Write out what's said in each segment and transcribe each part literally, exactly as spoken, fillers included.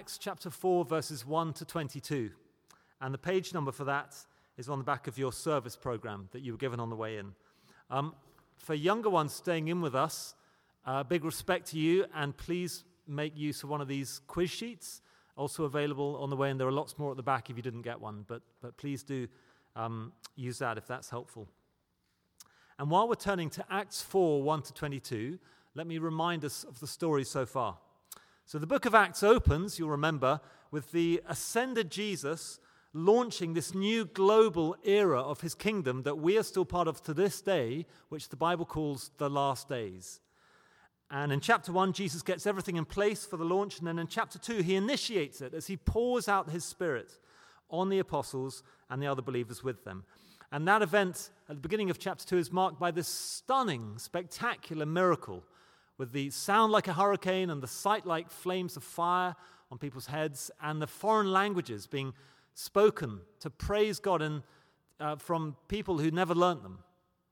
Acts chapter four, verses one to twenty-two. And the page number for that is on the back of your service program that you were given on the way in. Um, for younger ones staying in with us, uh, big respect to you, and please make use of one of these quiz sheets, also available on the way in. There are lots more at the back if you didn't get one, but, but please do um, use that if that's helpful. And while we're turning to Acts four, one to twenty-two, let me remind us of the story so far. So the book of Acts opens, you'll remember, with the ascended Jesus launching this new global era of his kingdom that we are still part of to this day, which the Bible calls the last days. And in chapter one, Jesus gets everything in place for the launch, and then in chapter two, he initiates it as he pours out his Spirit on the apostles and the other believers with them. And that event at the beginning of chapter two is marked by this stunning, spectacular miracle with the sound like a hurricane and the sight like flames of fire on people's heads and the foreign languages being spoken to praise God in, uh, from people who never learnt them.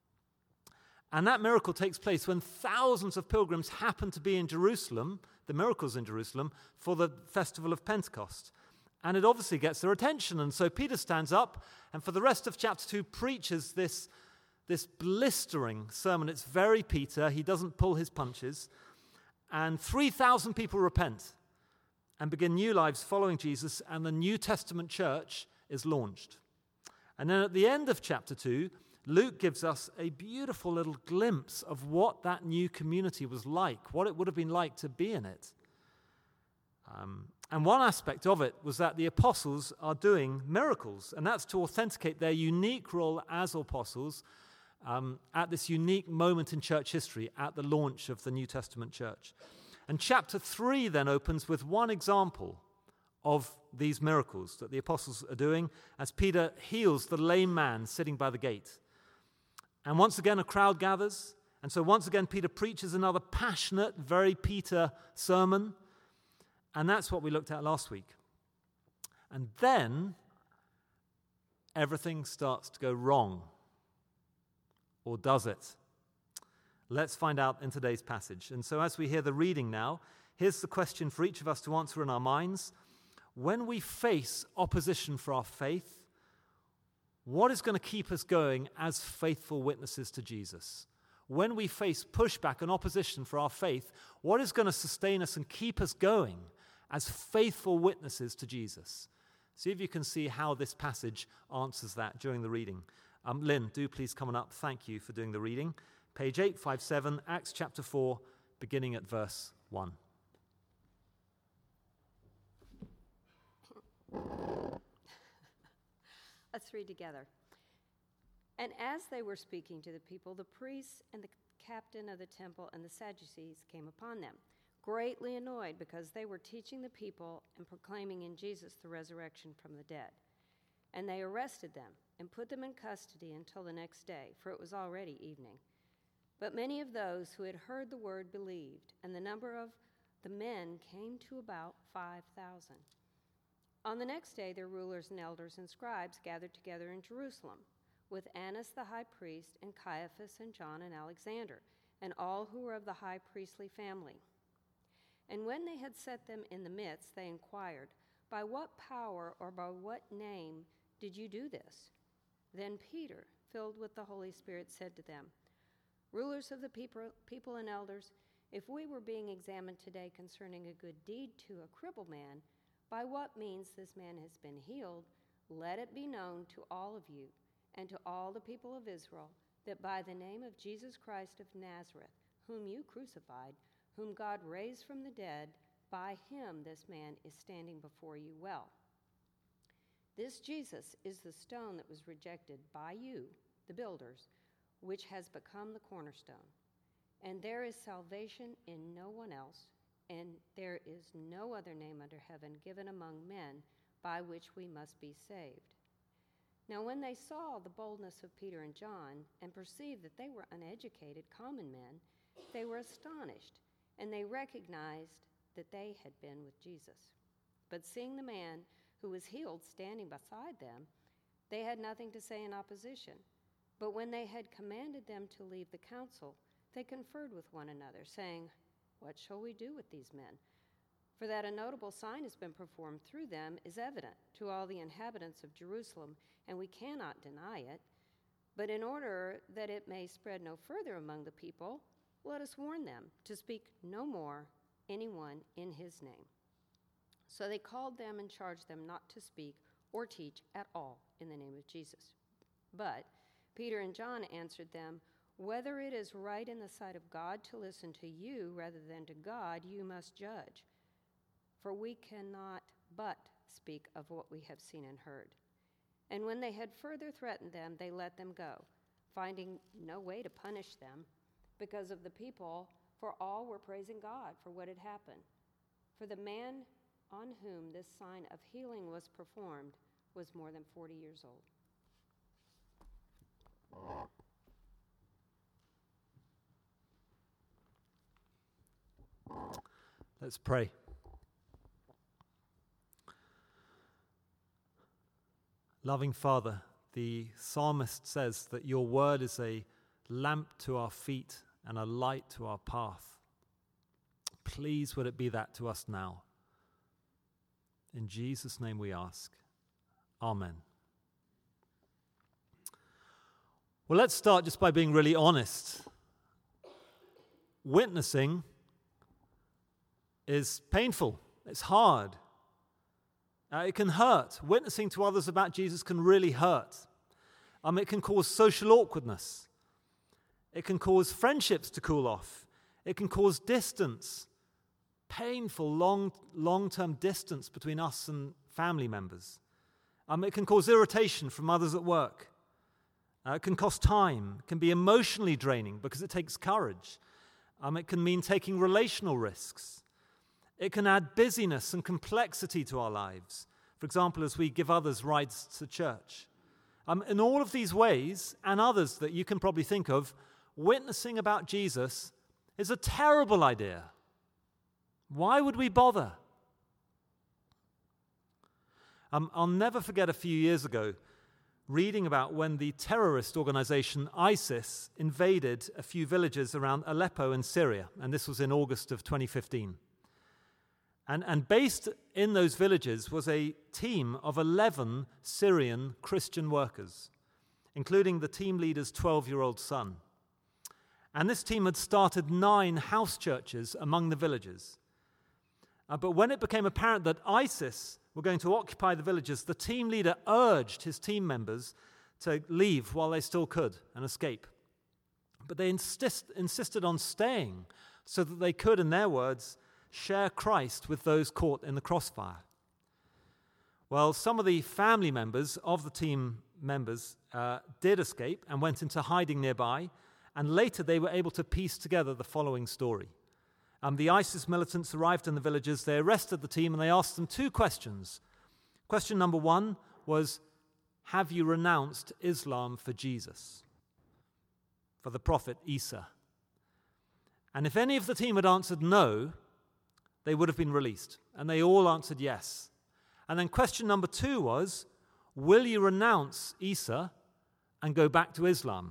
And that miracle takes place when thousands of pilgrims happen to be in Jerusalem, the miracles in Jerusalem, for the festival of Pentecost. And it obviously gets their attention. And so Peter stands up and for the rest of chapter two preaches this, this blistering sermon. It's very Peter. He doesn't pull his punches. And three thousand people repent and begin new lives following Jesus, and the New Testament church is launched. And then at the end of chapter two, Luke gives us a beautiful little glimpse of what that new community was like, what it would have been like to be in it. Um, and one aspect of it was that the apostles are doing miracles, and that's to authenticate their unique role as apostles um, at this unique moment in church history, at the launch of the New Testament church. And chapter three then opens with one example of these miracles that the apostles are doing as Peter heals the lame man sitting by the gate. And once again a crowd gathers, and so once again Peter preaches another passionate, very Peter sermon, and that's what we looked at last week. And then everything starts to go wrong. Or does it? Let's find out in today's passage. And so as we hear the reading now, here's the question for each of us to answer in our minds. When we face opposition for our faith, what is going to keep us going as faithful witnesses to Jesus? When we face pushback and opposition for our faith, what is going to sustain us and keep us going as faithful witnesses to Jesus? See if you can see how this passage answers that during the reading. Um, Lynn, do please come on up. Thank you for doing the reading. Page eight fifty-seven, Acts chapter four, beginning at verse one. Let's read together. And as they were speaking to the people, the priests and the captain of the temple and the Sadducees came upon them, greatly annoyed because they were teaching the people and proclaiming in Jesus the resurrection from the dead. And they arrested them and put them in custody until the next day, for it was already evening. But many of those who had heard the word believed, and the number of the men came to about five thousand. On the next day, their rulers and elders and scribes gathered together in Jerusalem, with Annas the high priest, and Caiaphas, and John, and Alexander, and all who were of the high priestly family. And when they had set them in the midst, they inquired, "By what power or by what name did you do this?" Then Peter, filled with the Holy Spirit, said to them, "Rulers of the people, people and elders, if we were being examined today concerning a good deed to a crippled man, by what means this man has been healed, let it be known to all of you and to all the people of Israel that by the name of Jesus Christ of Nazareth, whom you crucified, whom God raised from the dead, by him this man is standing before you well. This Jesus is the stone that was rejected by you, the builders, which has become the cornerstone. And there is salvation in no one else, and there is no other name under heaven given among men by which we must be saved." Now when they saw the boldness of Peter and John, and perceived that they were uneducated common men, they were astonished, and they recognized that they had been with Jesus. But seeing the man who was healed standing beside them, they had nothing to say in opposition. But when they had commanded them to leave the council, they conferred with one another, saying, "What shall we do with these men? For that a notable sign has been performed through them is evident to all the inhabitants of Jerusalem, and we cannot deny it. But in order that it may spread no further among the people, let us warn them to speak no more anyone in his name. So they called them and charged them not to speak or teach at all in the name of Jesus. But Peter and John answered them, "Whether it is right in the sight of God to listen to you rather than to God, you must judge. For we cannot but speak of what we have seen and heard." And when they had further threatened them, they let them go, finding no way to punish them because of the people, for all were praising God for what had happened. For the man on whom this sign of healing was performed was more than forty years old. Let's pray. Loving Father, the psalmist says that your word is a lamp to our feet and a light to our path. Please would it be that to us now. In Jesus' name we ask. Amen. Well, let's start just by being really honest. Witnessing is painful. It's hard. Uh, it can hurt. Witnessing to others about Jesus can really hurt. Um, it can cause social awkwardness. It can cause friendships to cool off. It can cause distance, painful, long, long-term distance between us and family members. Um, it can cause irritation from others at work. Uh, it can cost time. It can be emotionally draining because it takes courage. Um, it can mean taking relational risks. It can add busyness and complexity to our lives. For example, as we give others rides to church. Um, in all of these ways, and others that you can probably think of, witnessing about Jesus is a terrible idea. Why would we bother? Um, I'll never forget a few years ago reading about when the terrorist organization ISIS invaded a few villages around Aleppo in Syria, and this was in August of twenty fifteen. And, and based in those villages was a team of eleven Syrian Christian workers, including the team leader's twelve-year-old son. And this team had started nine house churches among the villages. Uh, but when it became apparent that ISIS were going to occupy the villages, the team leader urged his team members to leave while they still could and escape. But they insist, insisted on staying so that they could, in their words, share Christ with those caught in the crossfire. Well, some of the family members of the team members uh, did escape and went into hiding nearby, and later they were able to piece together the following story. Um, the ISIS militants arrived in the villages, they arrested the team, and they asked them two questions. Question number one was, have you renounced Islam for Jesus, for the prophet Isa? And if any of the team had answered no, they would have been released. And they all answered yes. And then question number two was, will you renounce Isa and go back to Islam?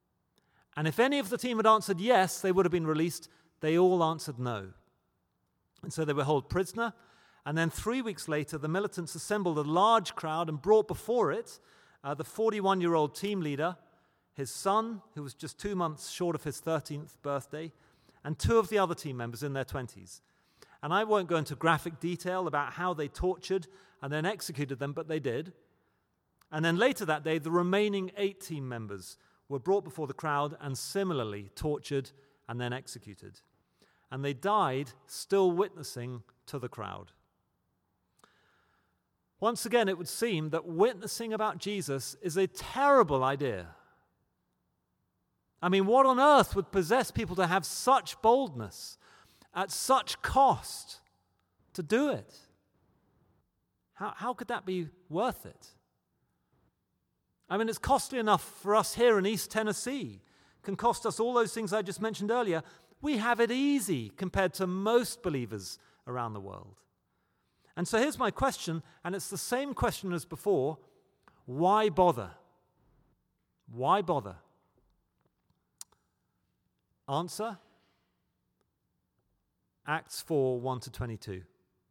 And if any of the team had answered yes, they would have been released. They all answered no. And so they were held prisoner. And then three weeks later, the militants assembled a large crowd and brought before it uh, the forty-one-year-old team leader, his son, who was just two months short of his thirteenth birthday, and two of the other team members in their twenties. And I won't go into graphic detail about how they tortured and then executed them, but they did. And then later that day, the remaining eight team members were brought before the crowd and similarly tortured and then executed. And they died still witnessing to the crowd. Once again, it would seem that witnessing about Jesus is a terrible idea. I mean, what on earth would possess people to have such boldness at such cost to do it? How, how could that be worth it? I mean, it's costly enough for us here in East Tennessee. It can cost us all those things I just mentioned earlier. We have it easy compared to most believers around the world. And so here's my question, and it's the same question as before. Why bother? Why bother? Answer? Acts four, one to twenty-two.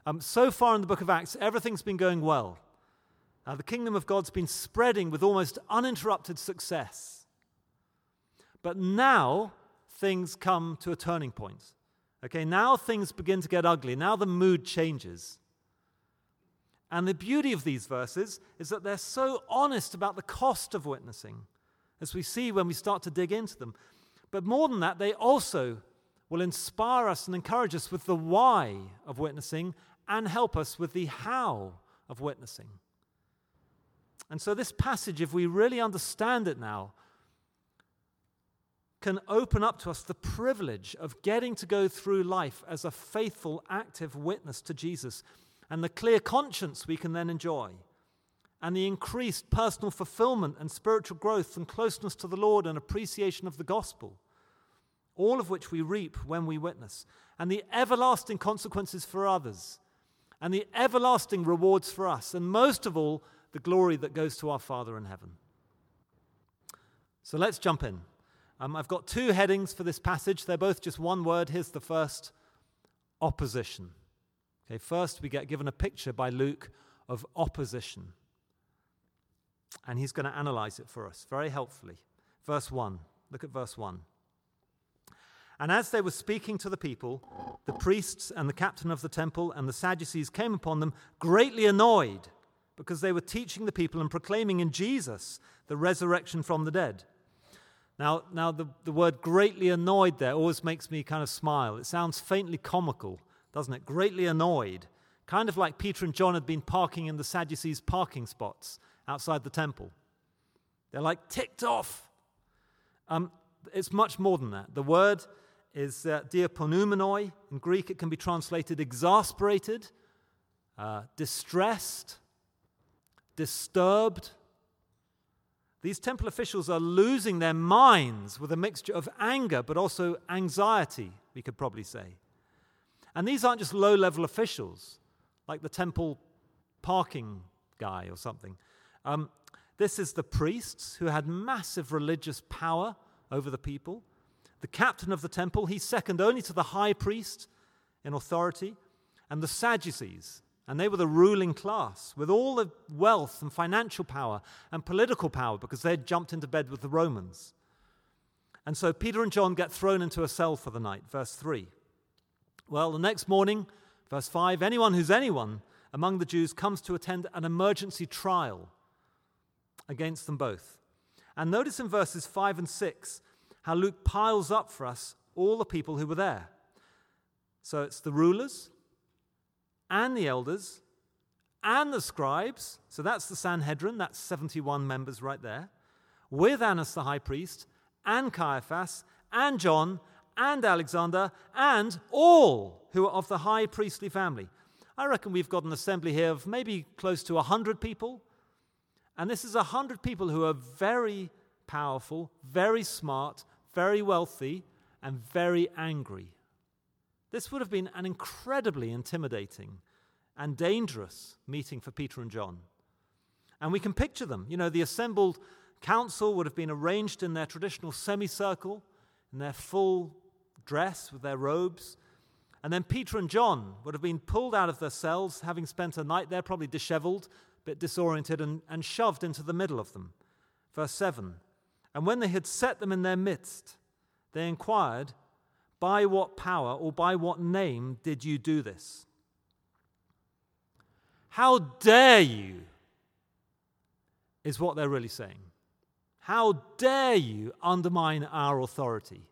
Um, so far in the book of Acts, everything's been going well. Uh, the kingdom of God's been spreading with almost uninterrupted success. But now things come to a turning point. Okay, now things begin to get ugly. Now the mood changes. And the beauty of these verses is that they're so honest about the cost of witnessing, as we see when we start to dig into them. But more than that, they also will inspire us and encourage us with the why of witnessing and help us with the how of witnessing. And so this passage, if we really understand it now, can open up to us the privilege of getting to go through life as a faithful, active witness to Jesus, and the clear conscience we can then enjoy, and the increased personal fulfillment and spiritual growth and closeness to the Lord and appreciation of the gospel, all of which we reap when we witness, and the everlasting consequences for others, and the everlasting rewards for us, and most of all, the glory that goes to our Father in heaven. So let's jump in. Um, I've got two headings for this passage. They're both just one word. Here's the first: opposition. Okay, first we get given a picture by Luke of opposition. And he's going to analyze it for us very helpfully. Verse one. Look at verse one. And as they were speaking to the people, the priests and the captain of the temple and the Sadducees came upon them, greatly annoyed, because they were teaching the people and proclaiming in Jesus the resurrection from the dead. Now, now the, the word greatly annoyed there always makes me kind of smile. It sounds faintly comical, doesn't it? Greatly annoyed. Kind of like Peter and John had been parking in the Sadducees' parking spots outside the temple. They're like ticked off. Um, it's much more than that. The word is uh, diaponoumenoi. In Greek, it can be translated exasperated, uh, distressed, disturbed. These temple officials are losing their minds with a mixture of anger, but also anxiety, we could probably say. And these aren't just low-level officials, like the temple parking guy or something. Um, this is the priests who had massive religious power over the people. The captain of the temple, he's second only to the high priest in authority. And the Sadducees, and they were the ruling class with all the wealth and financial power and political power because they'd jumped into bed with the Romans. And so Peter and John get thrown into a cell for the night, verse three. Well, the next morning, verse five, anyone who's anyone among the Jews comes to attend an emergency trial against them both. And notice in verses five and six how Luke piles up for us all the people who were there. So it's the rulers and the elders and the scribes, so that's the Sanhedrin, that's seventy-one members right there, with Annas the high priest, and Caiaphas, and John, and Alexander, and all who are of the high priestly family. I reckon we've got an assembly here of maybe close to one hundred people, and this is one hundred people who are very powerful, very smart, very wealthy, and very angry. This would have been an incredibly intimidating and dangerous meeting for Peter and John. And we can picture them. You know, the assembled council would have been arranged in their traditional semicircle, in their full dress with their robes. And then Peter and John would have been pulled out of their cells, having spent a night there, probably disheveled, a bit disoriented, and, and shoved into the middle of them. Verse seven. And when they had set them in their midst, they inquired, by what power or by what name did you do this? How dare you, is what they're really saying. How dare you undermine our authority?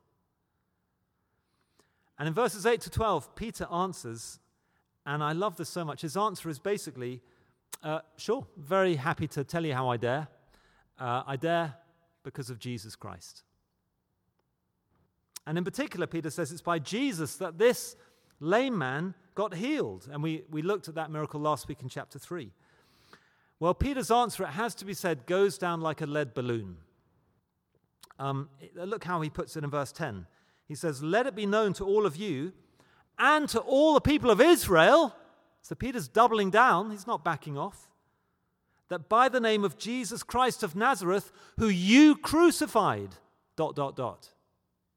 And in verses eight to twelve, Peter answers, and I love this so much. His answer is basically, uh, sure, very happy to tell you how I dare. Uh, I dare because of Jesus Christ. And in particular, Peter says it's by Jesus that this lame man got healed. And we, we looked at that miracle last week in chapter three. Well, Peter's answer, it has to be said, goes down like a lead balloon. Um, look how he puts it in verse ten. He says, let it be known to all of you and to all the people of Israel. So Peter's doubling down. He's not backing off. That by the name of Jesus Christ of Nazareth, who you crucified, dot, dot, dot.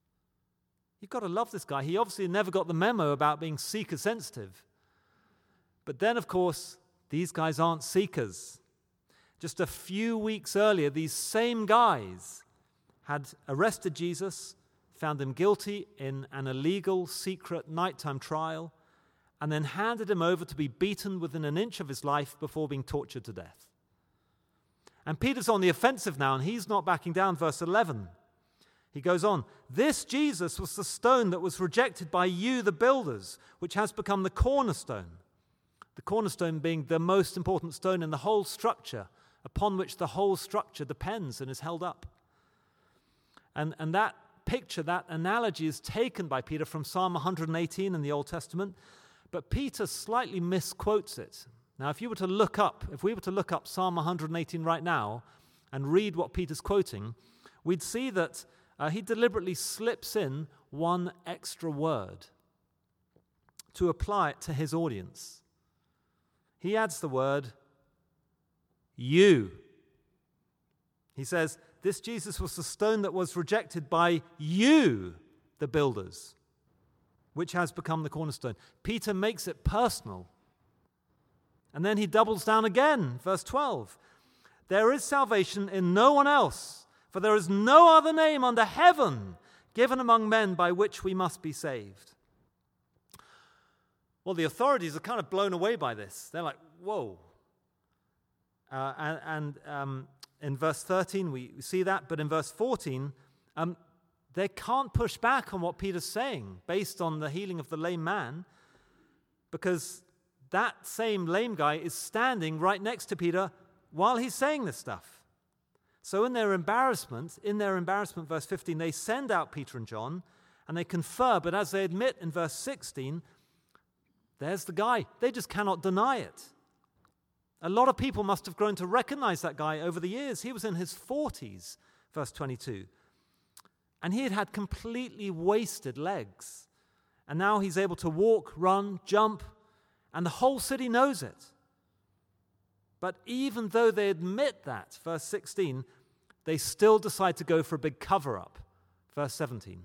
You've got to love this guy. He obviously never got the memo about being seeker sensitive. But then, of course, these guys aren't seekers. Just a few weeks earlier, these same guys had arrested Jesus, found him guilty in an illegal, secret, nighttime trial, and then handed him over to be beaten within an inch of his life before being tortured to death. And Peter's on the offensive now, and he's not backing down. Verse eleven. He goes on, "This Jesus was the stone that was rejected by you, the builders, which has become the cornerstone." The cornerstone being the most important stone in the whole structure, upon which the whole structure depends and is held up. And, and that picture, that analogy is taken by Peter from Psalm one hundred eighteen in the Old Testament, but Peter slightly misquotes it. Now, if you were to look up, if we were to look up Psalm one hundred eighteen right now and read what Peter's quoting, we'd see that uh, he deliberately slips in one extra word to apply it to his audience. He adds the word you. He says, this Jesus was the stone that was rejected by you, the builders, which has become the cornerstone. Peter makes it personal. And then he doubles down again, verse twelve. There is salvation in no one else, for there is no other name under heaven given among men by which we must be saved. Well, the authorities are kind of blown away by this. They're like, whoa. Uh, and and um, in verse thirteen, we see that. But in verse fourteen, um, they can't push back on what Peter's saying based on the healing of the lame man, because that same lame guy is standing right next to Peter while he's saying this stuff. So in their embarrassment, in their embarrassment, verse fifteen, they send out Peter and John, and they confer, but as they admit in verse sixteen, there's the guy. They just cannot deny it. A lot of people must have grown to recognize that guy over the years. He was in his forties, verse twenty-two. And he had had completely wasted legs. And now he's able to walk, run, jump, and the whole city knows it. But even though they admit that, verse sixteen, they still decide to go for a big cover-up, verse seventeen.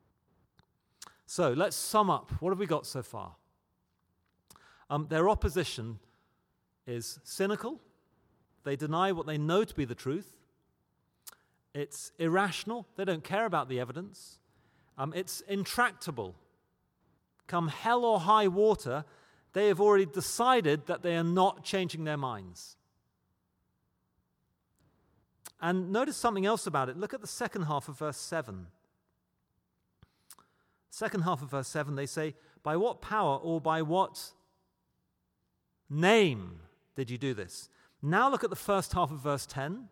So let's sum up. What have we got so far? Um, their opposition is cynical. They deny what they know to be the truth. It's irrational. They don't care about the evidence. Um, it's intractable. Come hell or high water, they have already decided that they are not changing their minds. And notice something else about it. Look at the second half of verse seven. Second half of verse seven, they say, by what power or by what name did you do this? Now look at the first half of verse ten.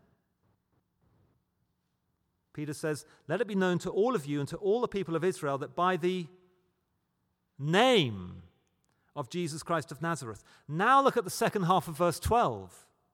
Peter says, let it be known to all of you and to all the people of Israel that by the name of Jesus Christ of Nazareth. Now look at the second half of verse twelve.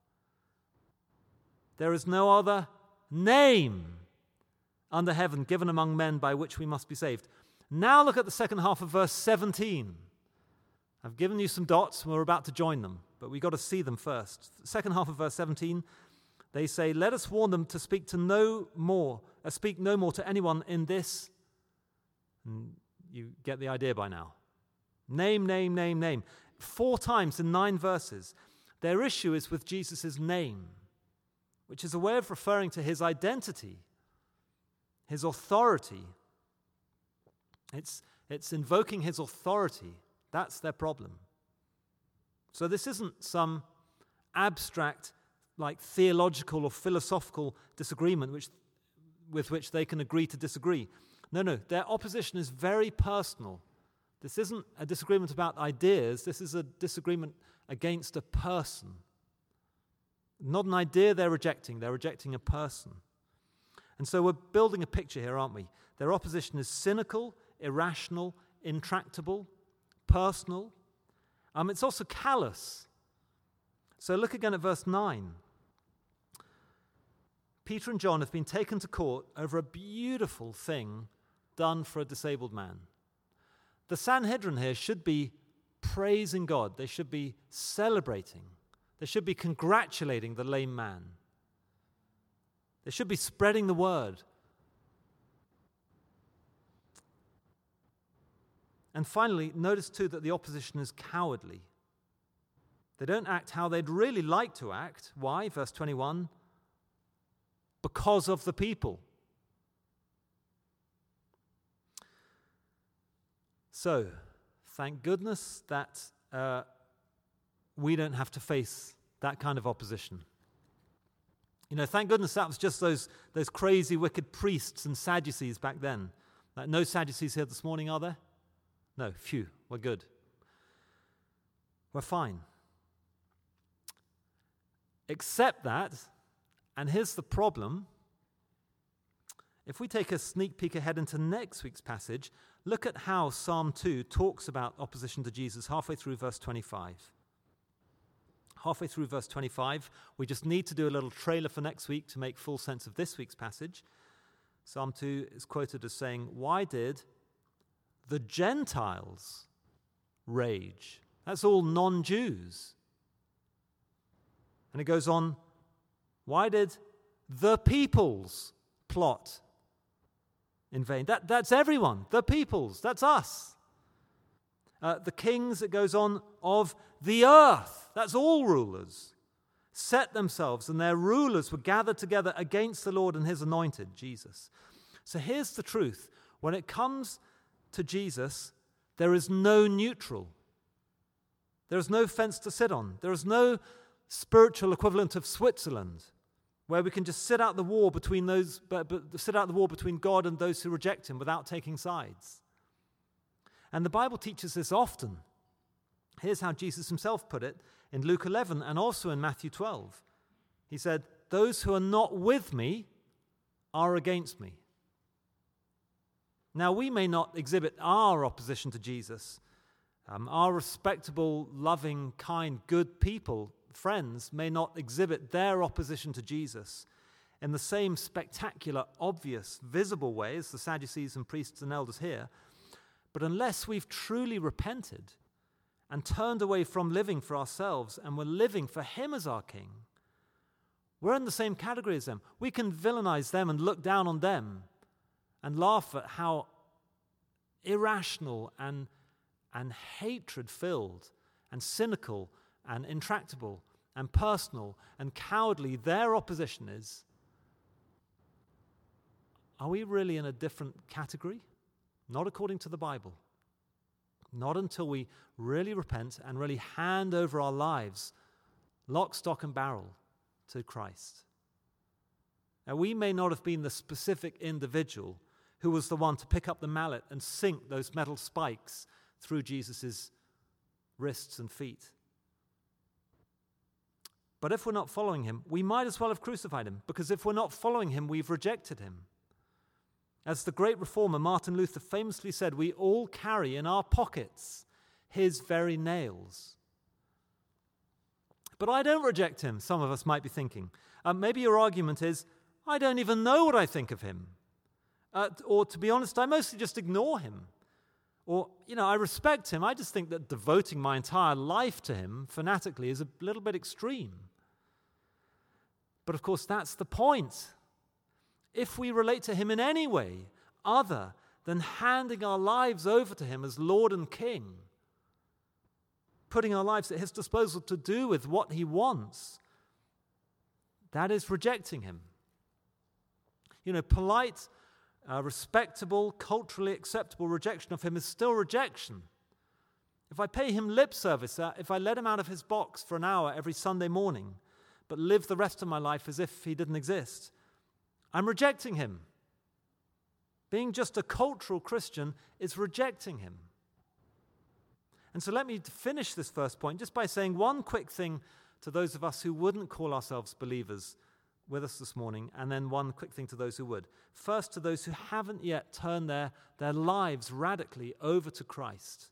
There is no other name under heaven given among men by which we must be saved. Now look at the second half of verse seventeen. I've given you some dots and we're about to join them, but we've got to see them first. Second half of verse seventeen, they say, let us warn them to speak to no more, uh, speak no more to anyone in this. And you get the idea by now. Name, name, name, name. Four times in nine verses. Their issue is with Jesus' name, which is a way of referring to his identity, his authority. It's, it's invoking his authority. That's their problem. So this isn't some abstract, like theological or philosophical disagreement which, with which they can agree to disagree. No, no, their opposition is very personal. This isn't a disagreement about ideas. This is a disagreement against a person. Not an idea they're rejecting. They're rejecting a person. And so we're building a picture here, aren't we? Their opposition is cynical, irrational, intractable, personal. Um, it's also callous. So look again at verse nine. Peter and John have been taken to court over a beautiful thing done for a disabled man. The Sanhedrin here should be praising God. They should be celebrating. They should be congratulating the lame man. They should be spreading the word. And finally, notice too that the opposition is cowardly. They don't act how they'd really like to act. Why? Verse twenty-one. Because of the people. So, thank goodness that uh, we don't have to face that kind of opposition. You know, thank goodness that was just those, those crazy, wicked priests and Sadducees back then. Like, no Sadducees here this morning, are there? No, phew, we're good. We're fine. Except that, and here's the problem, if we take a sneak peek ahead into next week's passage, look at how Psalm two talks about opposition to Jesus halfway through verse twenty-five. Halfway through verse twenty-five, we just need to do a little trailer for next week to make full sense of this week's passage. Psalm two is quoted as saying, "Why did the Gentiles rage?" That's all non-Jews. And it goes on, "Why did the peoples plot in vain?" That, that's everyone, the peoples, that's us. Uh, the kings, it goes on, of the earth, that's all rulers, set themselves, and their rulers were gathered together against the Lord and his anointed, Jesus. So here's the truth. When it comes to Jesus, there is no neutral. There is no fence to sit on. There is no spiritual equivalent of Switzerland, where we can just sit out the war between those, but, but sit out the war between God and those who reject him without taking sides. And the Bible teaches this often. Here's how Jesus himself put it in Luke eleven and also in Matthew twelve. He said, "Those who are not with me are against me." Now, we may not exhibit our opposition to Jesus. Um, our respectable, loving, kind, good people, friends, may not exhibit their opposition to Jesus in the same spectacular, obvious, visible way as the Sadducees and priests and elders here. But unless we've truly repented and turned away from living for ourselves and we're living for him as our king, we're in the same category as them. We can villainize them and look down on them and laugh at how irrational and, and hatred-filled and cynical and intractable and personal and cowardly their opposition is. Are we really in a different category? Not according to the Bible. Not until we really repent and really hand over our lives, lock, stock, and barrel, to Christ. Now, we may not have been the specific individual who was the one to pick up the mallet and sink those metal spikes through Jesus' wrists and feet. But if we're not following him, we might as well have crucified him, because if we're not following him, we've rejected him. As the great reformer Martin Luther famously said, we all carry in our pockets his very nails. But I don't reject him, some of us might be thinking. Um, maybe your argument is, I don't even know what I think of him. Uh, or to be honest, I mostly just ignore him. Or, you know, I respect him. I just think that devoting my entire life to him fanatically is a little bit extreme. But of course, that's the point. If we relate to him in any way other than handing our lives over to him as Lord and King, putting our lives at his disposal to do with what he wants, that is rejecting him. You know, polite, uh, respectable, culturally acceptable rejection of him is still rejection. If I pay him lip service, uh, if I let him out of his box for an hour every Sunday morning, but live the rest of my life as if he didn't exist, I'm rejecting him. Being just a cultural Christian is rejecting him. And so let me finish this first point just by saying one quick thing to those of us who wouldn't call ourselves believers with us this morning, and then one quick thing to those who would. First, to those who haven't yet turned their, their lives radically over to Christ.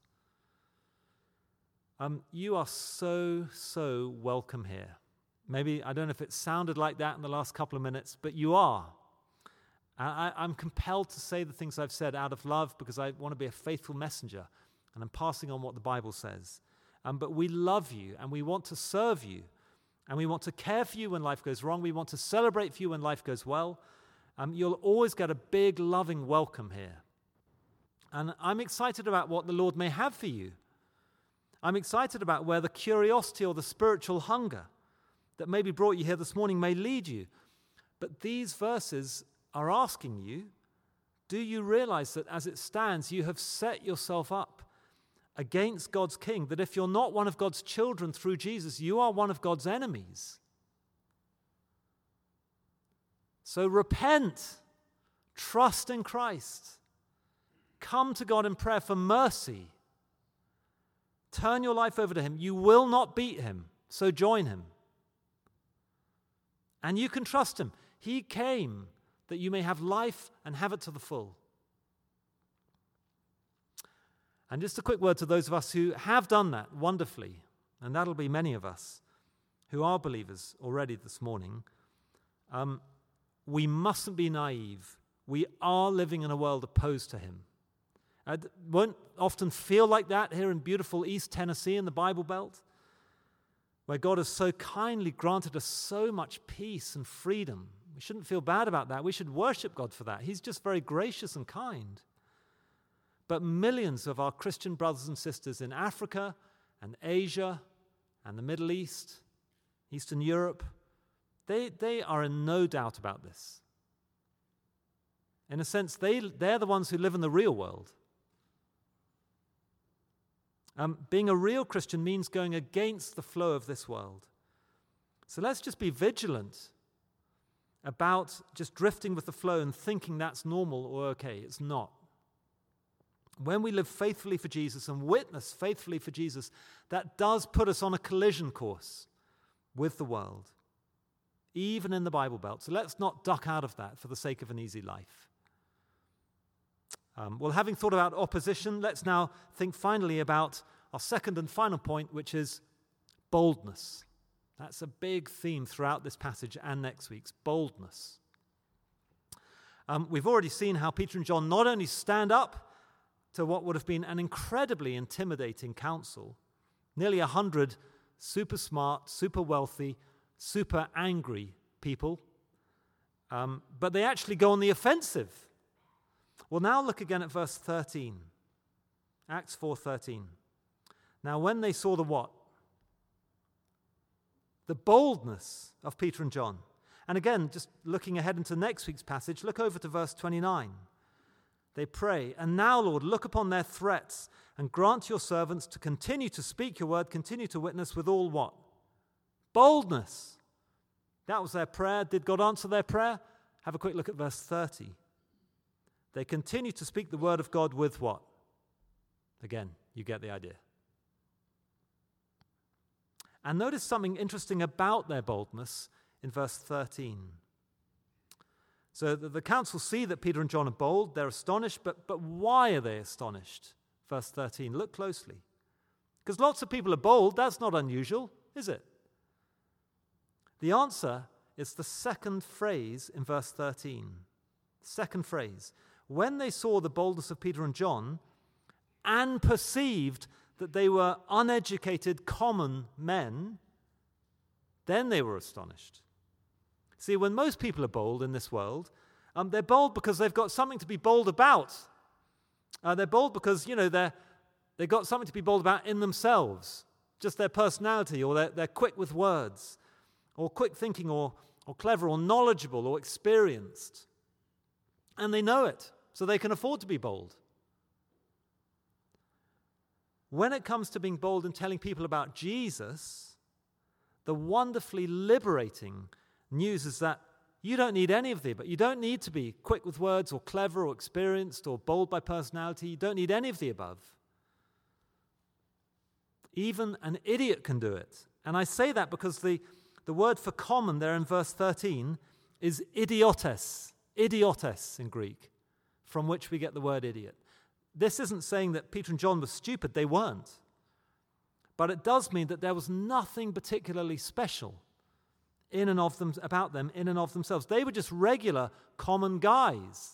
Um, you are so, so welcome here. Maybe, I don't know if it sounded like that in the last couple of minutes, but you are. I, I'm compelled to say the things I've said out of love because I want to be a faithful messenger, and I'm passing on what the Bible says. Um, but we love you, and we want to serve you, and we want to care for you when life goes wrong. We want to celebrate for you when life goes well. Um, you'll always get a big, loving welcome here. And I'm excited about what the Lord may have for you. I'm excited about where the curiosity or the spiritual hunger that maybe brought you here this morning may lead you. But these verses are asking you, do you realize that as it stands, you have set yourself up against God's king, that if you're not one of God's children through Jesus, you are one of God's enemies? So repent, trust in Christ, come to God in prayer for mercy, turn your life over to him. You will not beat him, so join him. And you can trust him. He came that you may have life and have it to the full. And just a quick word to those of us who have done that wonderfully, and that'll be many of us who are believers already this morning. Um, we mustn't be naive. We are living in a world opposed to him. It won't often feel like that here in beautiful East Tennessee in the Bible Belt, where God has so kindly granted us so much peace and freedom. We shouldn't feel bad about that. We should worship God for that. He's just very gracious and kind. But millions of our Christian brothers and sisters in Africa and Asia and the Middle East, Eastern Europe, they, they are in no doubt about this. In a sense, they, they're the ones who live in the real world. Um, being a real Christian means going against the flow of this world. So let's just be vigilant about just drifting with the flow and thinking that's normal or okay. It's not. When we live faithfully for Jesus and witness faithfully for Jesus, that does put us on a collision course with the world, even in the Bible Belt. So let's not duck out of that for the sake of an easy life. Um, well, having thought about opposition, let's now think finally about our second and final point, which is boldness. That's a big theme throughout this passage and next week's, boldness. Um, we've already seen how Peter and John not only stand up to what would have been an incredibly intimidating council, nearly a hundred super smart, super wealthy, super angry people, um, but they actually go on the offensive. Well, now look again at verse thirteen, Acts four thirteen. Now when they saw the what? The boldness of Peter and John. And again, just looking ahead into next week's passage, look over to verse twenty-nine. They pray, and now, Lord, look upon their threats and grant your servants to continue to speak your word, continue to witness with all what? Boldness. That was their prayer. Did God answer their prayer? Have a quick look at verse thirty. They continue to speak the word of God with what? Again, you get the idea. And notice something interesting about their boldness in verse thirteen. So the, the council see that Peter and John are bold, they're astonished, but, but why are they astonished? Verse thirteen, look closely. Because lots of people are bold, that's not unusual, is it? The answer is the second phrase in verse thirteen. Second phrase. When they saw the boldness of Peter and John and perceived that they were uneducated common men, then they were astonished. See, when most people are bold in this world, um, they're bold because they've got something to be bold about. Uh, they're bold because, you know, they're, they've got something to be bold about in themselves, just their personality, or they're, they're quick with words, or quick thinking, or, or clever, or knowledgeable, or experienced. And they know it, so they can afford to be bold. When it comes to being bold and telling people about Jesus, the wonderfully liberating news is that you don't need any of the above. You don't need to be quick with words or clever or experienced or bold by personality. You don't need any of the above. Even an idiot can do it. And I say that because the, the word for common there in verse thirteen is idiotes, idiotes in Greek, from which we get the word idiot. This isn't saying that Peter and John were stupid. They weren't. But it does mean that there was nothing particularly special in and of them, about them, in and of themselves. They were just regular, common guys.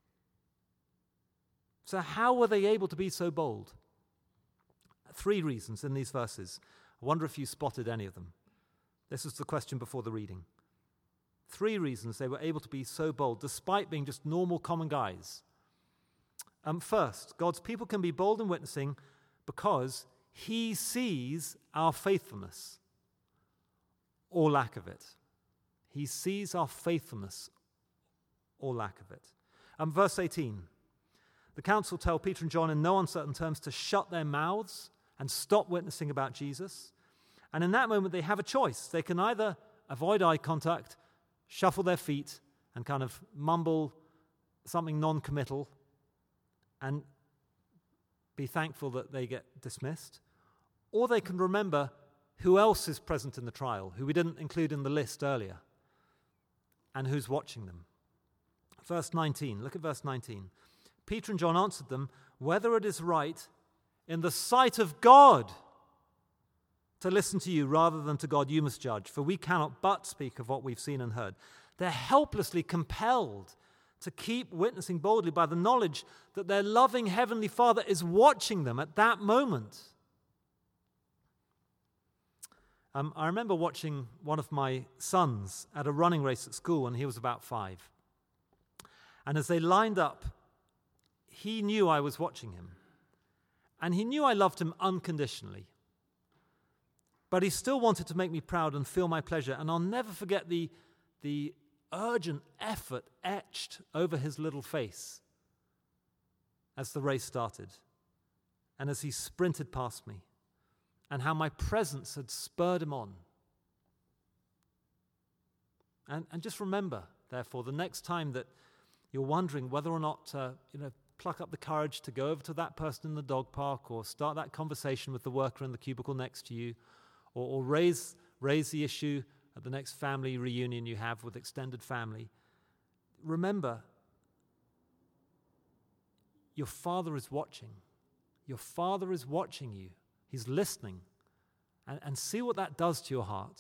So how were they able to be so bold? Three reasons in these verses. I wonder if you spotted any of them. This was the question before the reading. Three reasons they were able to be so bold, despite being just normal, common guys. Um, first, God's people can be bold in witnessing because He sees our faithfulness or lack of it. He sees our faithfulness or lack of it. Um, verse eighteen, the council tell Peter and John in no uncertain terms to shut their mouths and stop witnessing about Jesus. And in that moment, they have a choice. They can either avoid eye contact, shuffle their feet, and kind of mumble something non-committal and be thankful that they get dismissed. Or they can remember who else is present in the trial, who we didn't include in the list earlier, and who's watching them. Verse nineteen, look at verse nineteen. Peter and John answered them, whether it is right in the sight of God to listen to you rather than to God, you must judge, for we cannot but speak of what we've seen and heard. They're helplessly compelled to keep witnessing boldly by the knowledge that their loving Heavenly Father is watching them at that moment. Um, I remember watching one of my sons at a running race at school when he was about five. And as they lined up, he knew I was watching him. And he knew I loved him unconditionally. But he still wanted to make me proud and feel my pleasure. And I'll never forget the, the urgent effort etched over his little face as the race started and as he sprinted past me, and how my presence had spurred him on. And, and just remember, therefore, the next time that you're wondering whether or not to, you know, pluck up the courage to go over to that person in the dog park or start that conversation with the worker in the cubicle next to you, or, or raise, raise the issue at the next family reunion you have with extended family, remember, your Father is watching. Your Father is watching you. He's listening. And, and see what that does to your heart.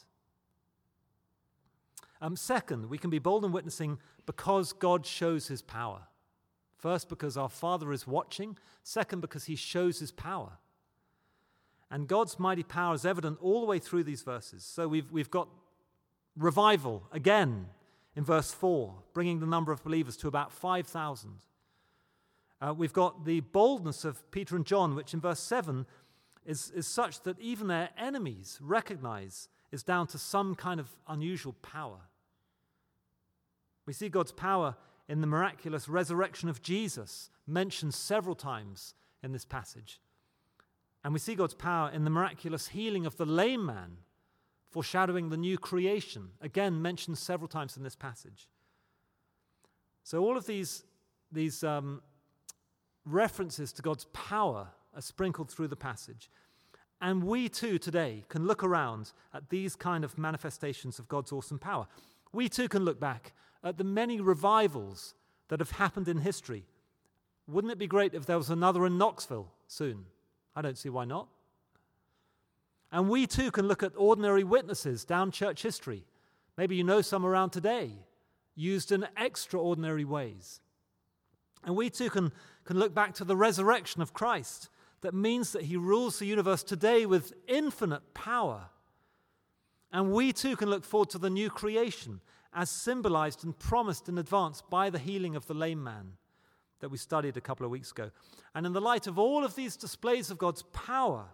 Um, second, we can be bold in witnessing because God shows his power. First, because our Father is watching. Second, because he shows his power. And God's mighty power is evident all the way through these verses. So we've, we've got revival again in verse four, bringing the number of believers to about five thousand. Uh, we've got the boldness of Peter and John, which in verse seven is, is such that even their enemies recognize is down to some kind of unusual power. We see God's power in the miraculous resurrection of Jesus, mentioned several times in this passage. And we see God's power in the miraculous healing of the lame man, foreshadowing the new creation, again mentioned several times in this passage. So all of these, these um, references to God's power are sprinkled through the passage. And we too today can look around at these kind of manifestations of God's awesome power. We too can look back at the many revivals that have happened in history. Wouldn't it be great if there was another in Knoxville soon? I don't see why not. And we too can look at ordinary witnesses down church history. Maybe you know some around today, used in extraordinary ways. And we too can, can look back to the resurrection of Christ. That means that he rules the universe today with infinite power. And we too can look forward to the new creation as symbolized and promised in advance by the healing of the lame man that we studied a couple of weeks ago. And in the light of all of these displays of God's power,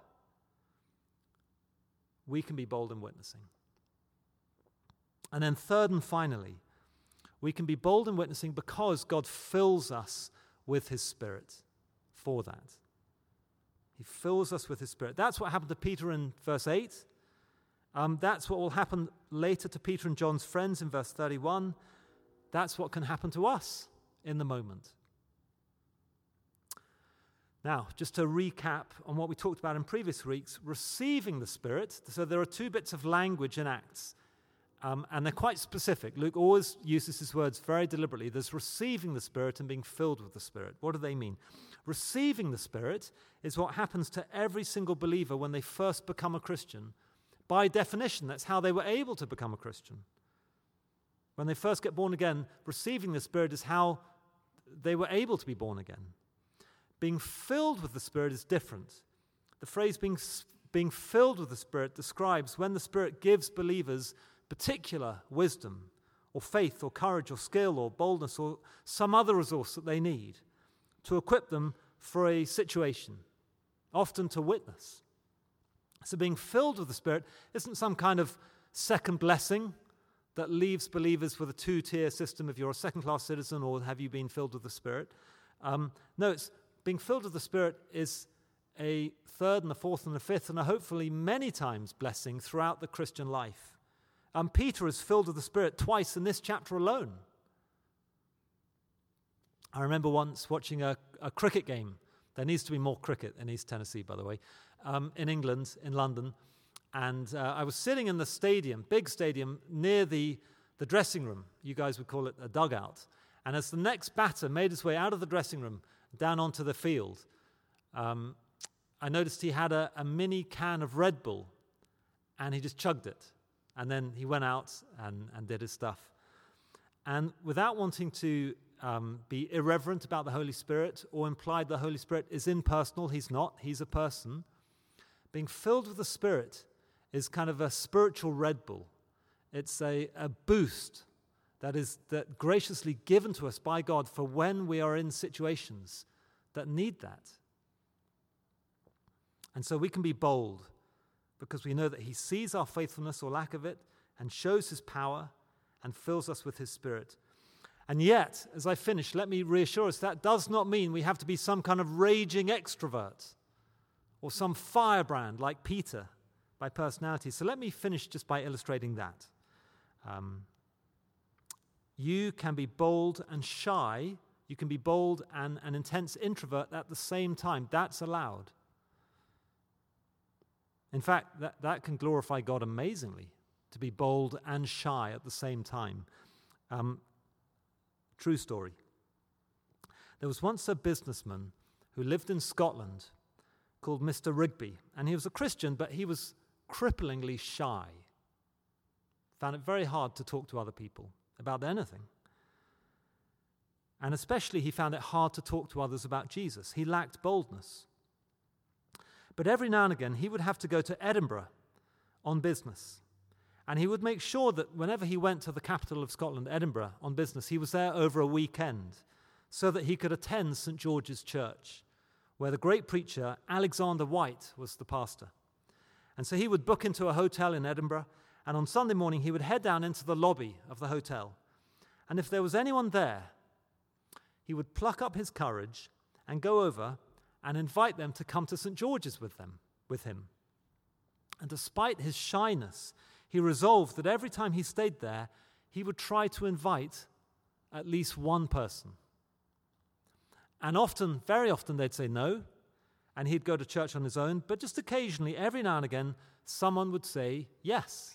we can be bold in witnessing. And then third and finally, we can be bold in witnessing because God fills us with his Spirit for that. He fills us with his Spirit. That's what happened to Peter in verse eight. Um, that's what will happen later to Peter and John's friends in verse thirty-one. That's what can happen to us in the moment. Now, just to recap on what we talked about in previous weeks, receiving the Spirit. So there are two bits of language in Acts, um, and they're quite specific. Luke always uses his words very deliberately. There's receiving the Spirit and being filled with the Spirit. What do they mean? Receiving the Spirit is what happens to every single believer when they first become a Christian. By definition, that's how they were able to become a Christian. When they first get born again, receiving the Spirit is how they were able to be born again. Being filled with the Spirit is different. The phrase being, being filled with the Spirit describes when the Spirit gives believers particular wisdom or faith or courage or skill or boldness or some other resource that they need to equip them for a situation, often to witness. So being filled with the Spirit isn't some kind of second blessing that leaves believers with a two-tier system if you're a second-class citizen or have you been filled with the Spirit. Um, no, it's being filled with the Spirit is a third and a fourth and a fifth and a hopefully many times blessing throughout the Christian life. Um, Peter is filled with the Spirit twice in this chapter alone. I remember once watching a, a cricket game. There needs to be more cricket in East Tennessee, by the way, um, in England, in London. And uh, I was sitting in the stadium, big stadium, near the, the dressing room. You guys would call it a dugout. And as the next batter made his way out of the dressing room down onto the field, um, I noticed he had a, a mini can of Red Bull, and he just chugged it. And then he went out and, and did his stuff. And without wanting to um, be irreverent about the Holy Spirit or imply the Holy Spirit is impersonal, he's not, he's a person. Being filled with the Spirit is kind of a spiritual Red Bull. It's a, a boost that is that graciously given to us by God for when we are in situations that need that. And so we can be bold because we know that he sees our faithfulness or lack of it and shows his power and fills us with his Spirit. And yet, as I finish, let me reassure us that does not mean we have to be some kind of raging extrovert or some firebrand like Peter by personality. So let me finish just by illustrating that. Um, you can be bold and shy. You can be bold and an intense introvert at the same time. That's allowed. In fact, that, that can glorify God amazingly, to be bold and shy at the same time. Um, true story. There was once a businessman who lived in Scotland called Mister Rigby, and he was a Christian, but he was cripplingly shy. Found it very hard to talk to other people about anything. And especially he found it hard to talk to others about Jesus. He lacked boldness. But every now and again, he would have to go to Edinburgh on business. And he would make sure that whenever he went to the capital of Scotland, Edinburgh, on business, he was there over a weekend so that he could attend Saint George's Church, where the great preacher Alexander White was the pastor. And so he would book into a hotel in Edinburgh, and on Sunday morning he would head down into the lobby of the hotel. And if there was anyone there, he would pluck up his courage and go over and invite them to come to Saint George's with them, with him. And despite his shyness, he resolved that every time he stayed there, he would try to invite at least one person. And often, very often, they'd say no, and he'd go to church on his own, but just occasionally, every now and again, someone would say yes.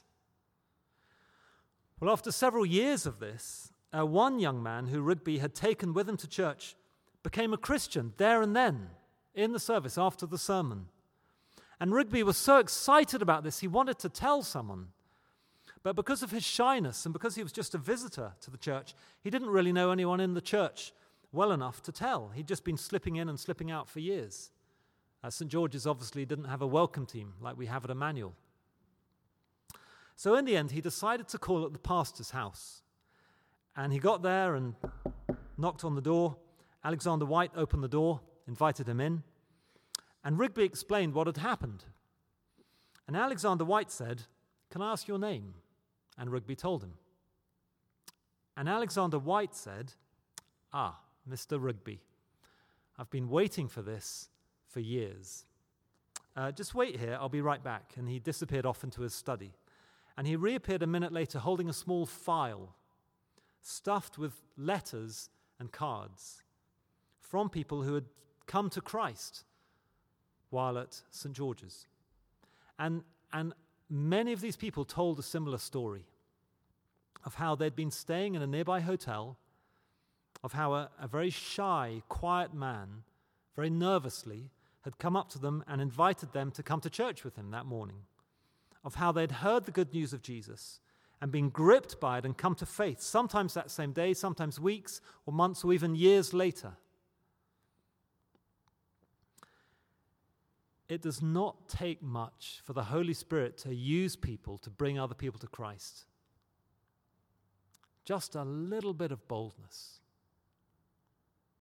Well, after several years of this, uh, one young man who Rigby had taken with him to church became a Christian there and then, in the service after the sermon. And Rigby was so excited about this, he wanted to tell someone. But because of his shyness and because he was just a visitor to the church, he didn't really know anyone in the church well enough to tell. He'd just been slipping in and slipping out for years. Uh, Saint George's obviously didn't have a welcome team like we have at Emmanuel. So in the end, he decided to call at the pastor's house. And he got there and knocked on the door. Alexander White opened the door, invited him in. And Rigby explained what had happened. And Alexander White said, "Can I ask your name?" And Rigby told him. And Alexander White said, "Ah, Mister Rigby, I've been waiting for this for years. Uh, just wait here, I'll be right back." And he disappeared off into his study. And he reappeared a minute later holding a small file stuffed with letters and cards from people who had come to Christ while at Saint George's. And, and many of these people told a similar story of how they'd been staying in a nearby hotel, of how a, a very shy, quiet man, very nervously, had come up to them and invited them to come to church with him that morning, of how they'd heard the good news of Jesus and been gripped by it and come to faith, sometimes that same day, sometimes weeks or months or even years later. It does not take much for the Holy Spirit to use people to bring other people to Christ. Just a little bit of boldness,